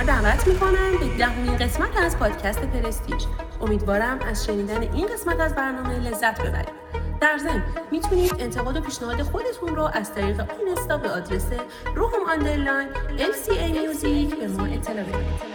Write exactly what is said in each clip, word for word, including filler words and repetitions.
دعوت میکنم به دهمین قسمت از پادکست پرستیج. امیدوارم از شنیدن این قسمت از برنامه لذت ببرید. در ضمن میتونید انتقاد و پیشنهاد خودتون رو از طریق اینستا به آدرس روحم آندرلاین ال سی ای میوزیک به ما اطلاع بدید.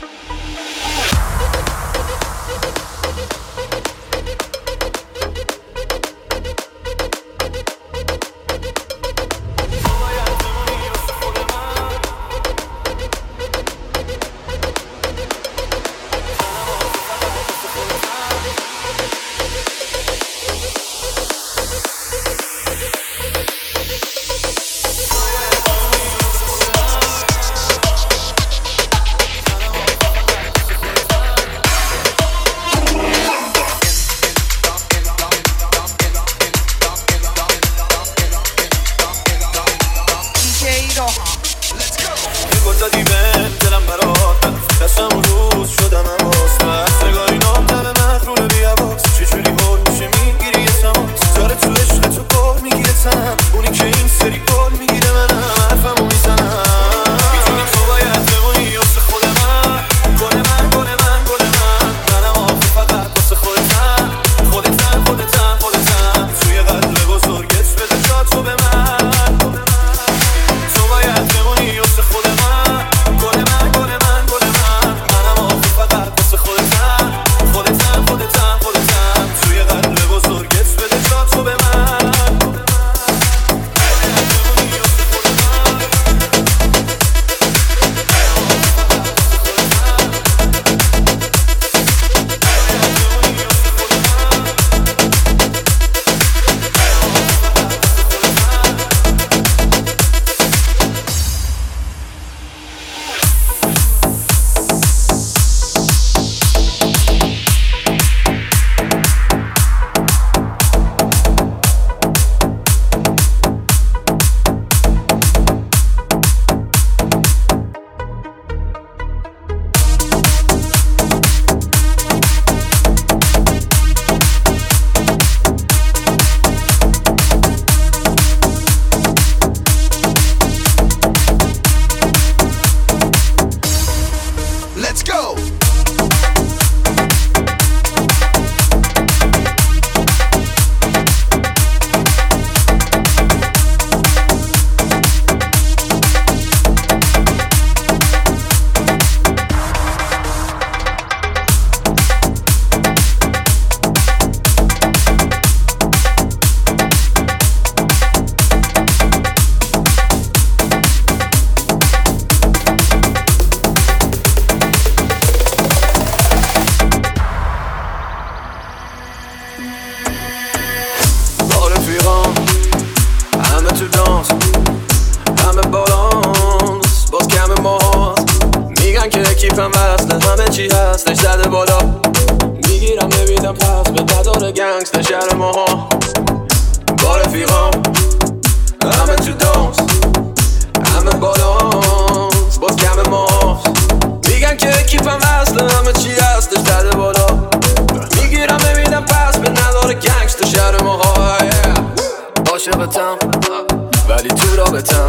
ولی تو رابطم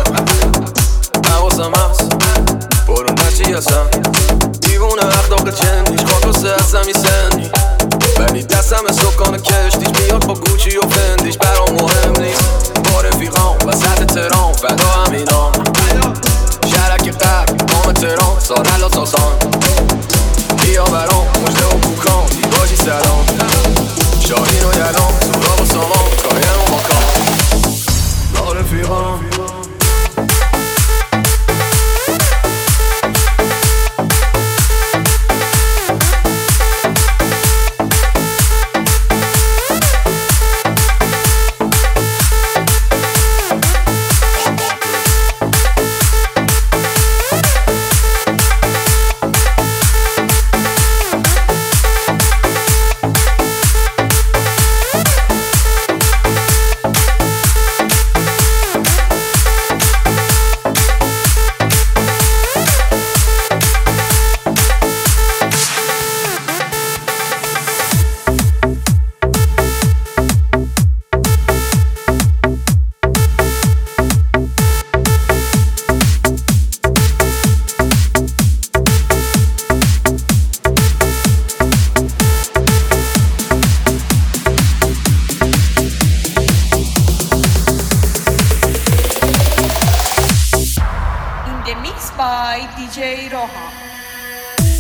حواسم هست برو نچی هستم دیوونه اخلاق چندیش خاکسته هستم ای سنی ولی دستم سکان کشتیش میاد با گوچی و فندیش برام مهم نیست با رفیقام وسط ترام فدا همینام شرک قرب نام ترام سارلا ساسان بیا برام مجده و کوکان دیباجی سلام شاهین و یلام سورا و سامان کاریم و ماکان با رفیقام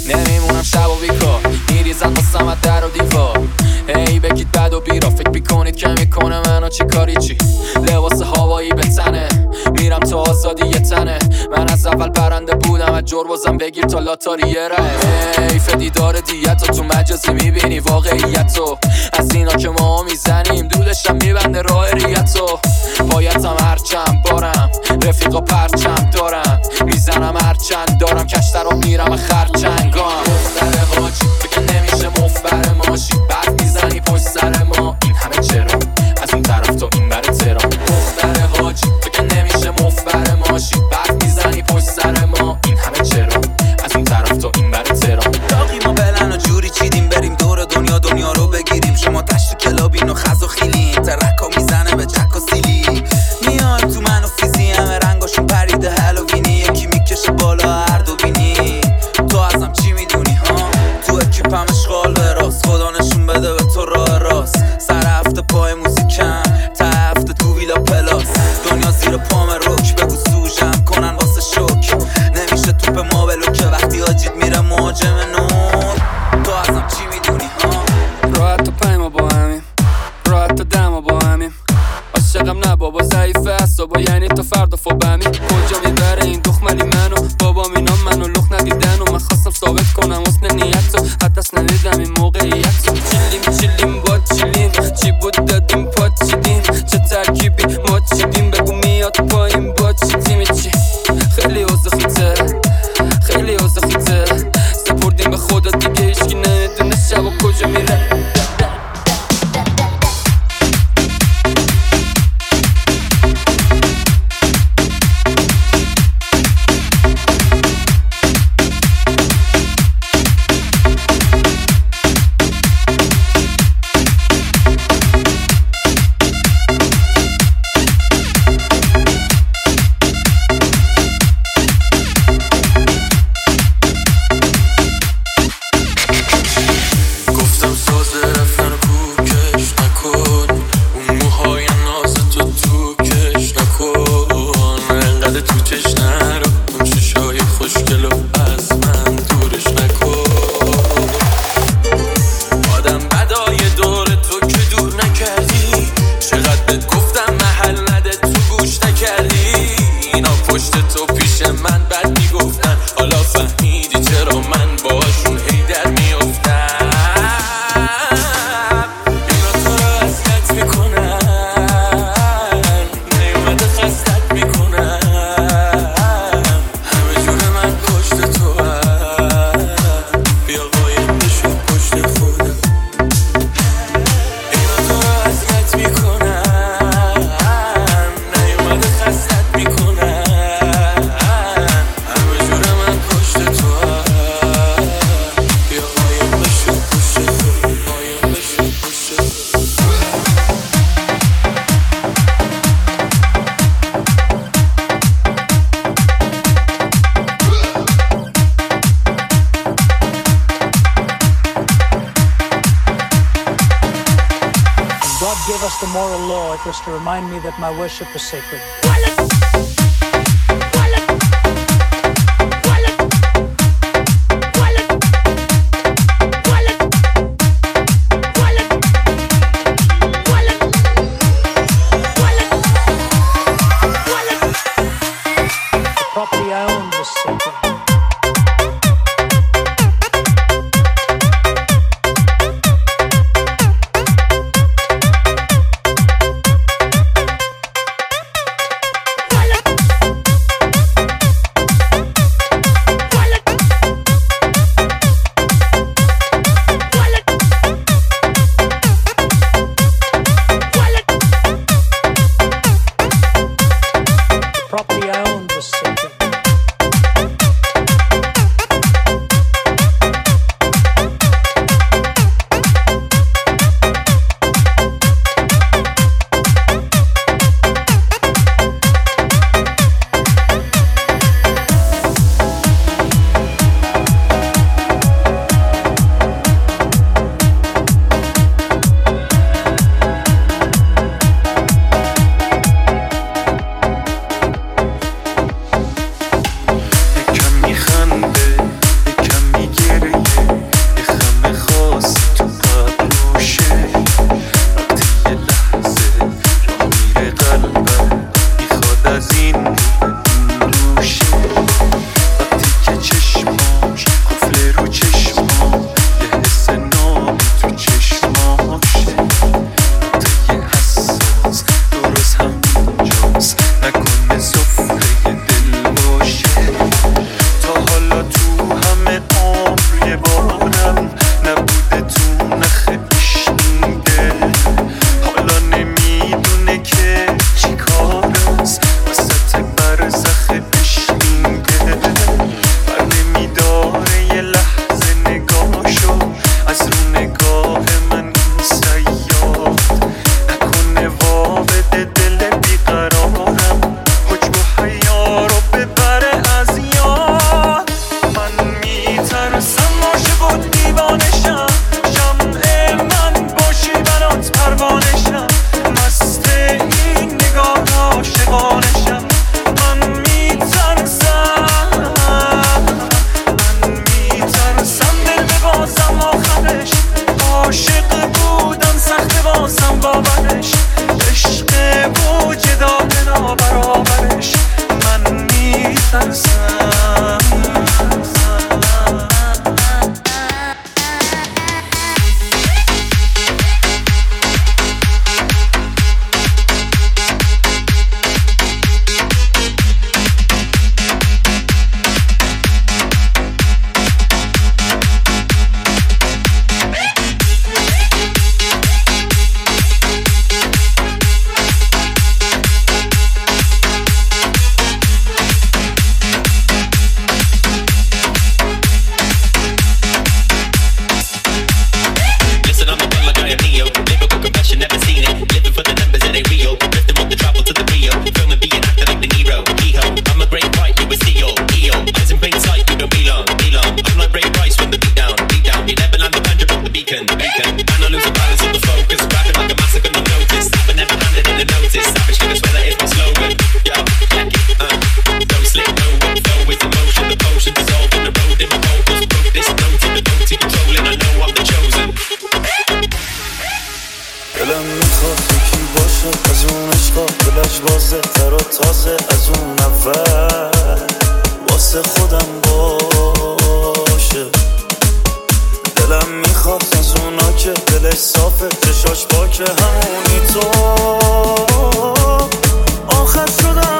نمیمونم شب و بیکار، میریزم واسم از در و دیوار. هی بگید بد و بیرا، فکر میکنید که میکنه منو چی کاری چی. لباس هوایی به تنه، میرم تا آزادی یه تنه. من از اول برنده بودم، از جربازم بگیر تا لاتاری یه ره. حیف دیدار دیت تو مجازی میبینی واقعیتو، از اینا که ما میزنیم دودشم میبنده راه ریتو. بایدم هرچند بارم رفیقا پرچم دارم، میزنم هرچند دارم کشتر رو میرم خرچنگام. دختر حاجی فکر نمیشه مفبر ماشی، بعد میزنی پشت سر ما این همه چرا، از اون طرف تا این بر ترام. دختر حاجی فکر نمیشه مفبر ماشی، بعد میزنی پشت سر ما این همه چرا، از اون طرف تا این بر ترام. داغی ما بلن و جوری چیدیم بریم دور دنیا دنیا رو بگیریم. شما تشت کلابین و خز و خیلین، ترکا میزنه به چک و سیلی. میان تو من و فیزی همه رنگاشون پریده هالووینی، یکی میکشه بالا هر دو بینی. تو ازم چی میدونی ها؟ تو اکیپم اشغال به راست، خدا نشون بده به تو راه راست. سر هفته پای موزیکم، تا هفته تو ویلا پلاس. دنیا زیر پام روک، بگو سوژم کنن واسه شوک. نمیشه توپ ما بلو که وقتی آجید میره مهاجم نور. تو ازم چی میدونی ها؟ راحت تا پای ما با همیم، راحت تا دم با همیم. عاشقم نه بابا ضعیفه اصابا، یعنی تا فردا فوبمی. کجا میبره این دخملی منو، بابام اینا منو لخ ندیدن و من خواستم ثابت کنم حسن نیتو، حتی اصلا ندیدم این موقعیتو. چیلیم چیلیم با چیلیم، چی بود دادیم پا چیدیم، چه ترکیبی ما چیدیم، بگو میاد پایین با چی تیمی چی. خیلی اوضاع خیته، خیلی اوضاع خیته، سپردیم به خدا دیگه هیچکی نمیدونه شب و کجا میره. Gave us the moral law. It was to remind me that my worship is sacred. The property I owned was sacred. تازه تر و تازه از اون اول واسه خودم باشه. دلم میخواد از اونا که دلش صافه چشاش پاکه همونی تو آخر شدم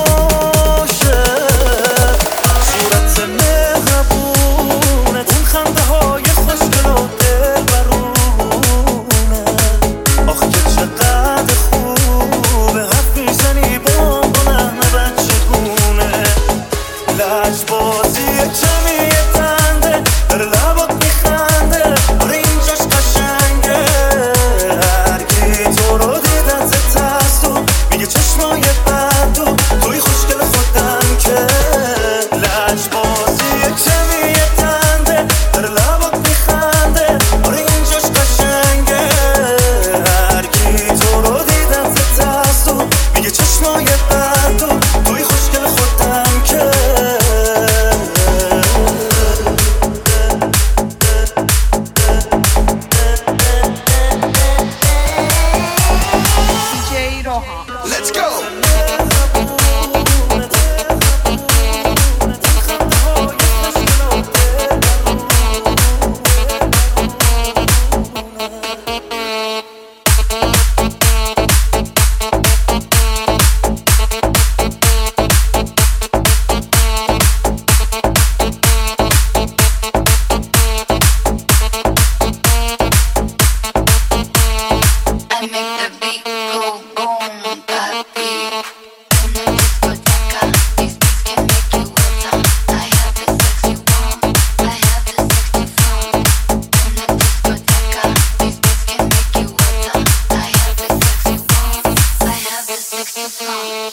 عاشق. صورت مهربونت اون خنده های خوشگل و دلبرونه آخ که چقدر خوبه حرف میزنی با همه بچگونه. لجبازی کمی تنده در لبات میخنده آره اینجاش قشنگه. هرکی تو رو دیدن زدت تو میگه چشمای بد تو توی خوشگل خودم که. لجبازی کمی تنده در لبات میخنده آره اینجاش قشنگه. هرکی تو رو دیدن زدت تو میگه چشمای بد تو توی خوشگل خودم که. Let's go. I make the beat go boom, papi. In the discoteca, these beats can make you wetter. I have the sexy one, I have the sexy phone. In the discoteca, these beats can make you wetter. I have the sexy one, I have the sexy phone.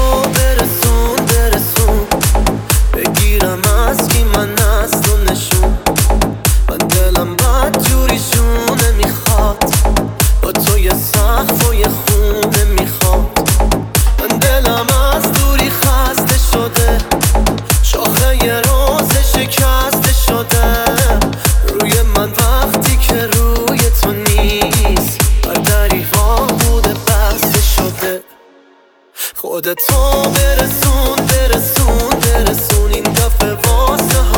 برسون برسون بگیرم از کی من از تو نشون من دلم بد جوریشونه میخواد با تو یه سقف و یه خونه میخواد من دلم از دوری خسته شده شاخه یه روز شکسته شده روی من وقتی که روی تو نیست هر دری وا بوده بسته شده خودتو برسون برسون برسون این دفعه واسه